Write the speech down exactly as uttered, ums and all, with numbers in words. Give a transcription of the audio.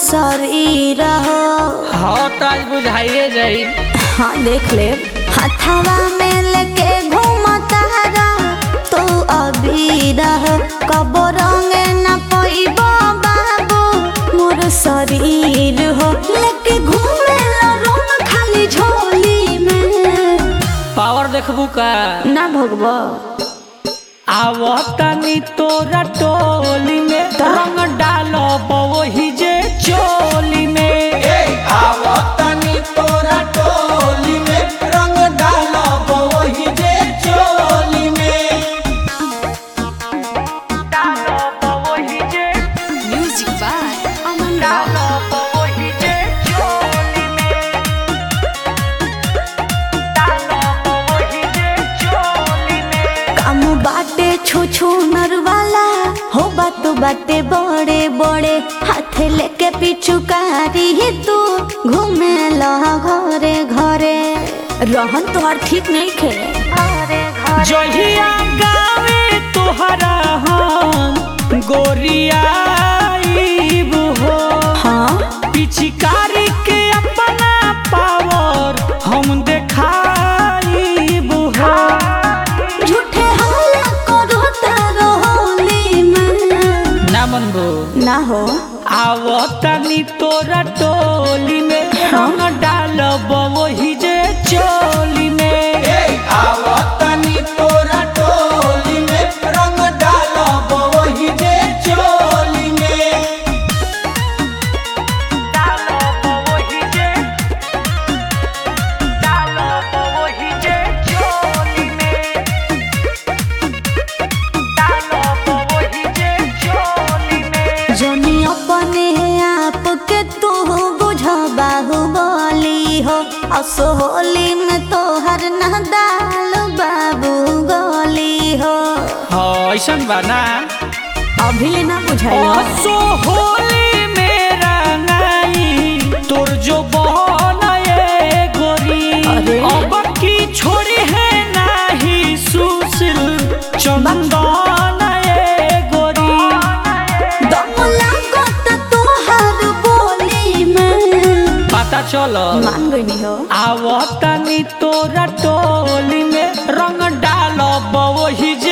शरीर हो। हाँ तो आज बुझाइए जाई। हाँ देख ले हथवा में लेके घूमता तो अबीर हो। कब रंग न पैबो बाबू मोर शरीर हो। लेके घूमे रंग खाली झोली में। पावर देखबू का ना भगवा आवतानी तोरा टोली में रंग डालो वही जे चोली में। आवतानी तोरा टोली में रंग डालो वही जे चोली में। डालो वही जे म्यूजिक बाय अमन डालो वही जे चोली में। डालो वही जे चोली में। काम बाटे छू छू नरवाला हो बात बाटे बड़े बड़े हाथ लेके पिचुकारी तू घूमे ला घरे घरे। रहन तोहार ठीक नहीं खे। जहिया गावे तोहरा हम गोरियाईब हो। हाँ पिचकारी के अपना पावर हम देखाईब हो। झूठे हल्ला करो तारो होली में। ना मनबो ना हो आवतानी तोरा टोली में रंग डालब वही जे चोली में। आवतानी तोरा टोली में रंग डालो वही जे चोली में। डालब वही जे डालब वही जे चोली में। डालब वही जे चोली में। जनी अपने आप के तू बुझ बाहुबली हो। असोली में तोहर न दाल बाबू गोली हो। हाँ ऐसन बा ना अभी ले ना बुझाइयो। असो होली मेरा नाई तोर जो बहनाए गोरी। अरे। अब की छोड़ी है नाही सुशील चंदन ए गोरी। दम लागत तोहर बोली में। पता चलो मान गई हो आवतानी तोरा टोली में रंग डालो वही जे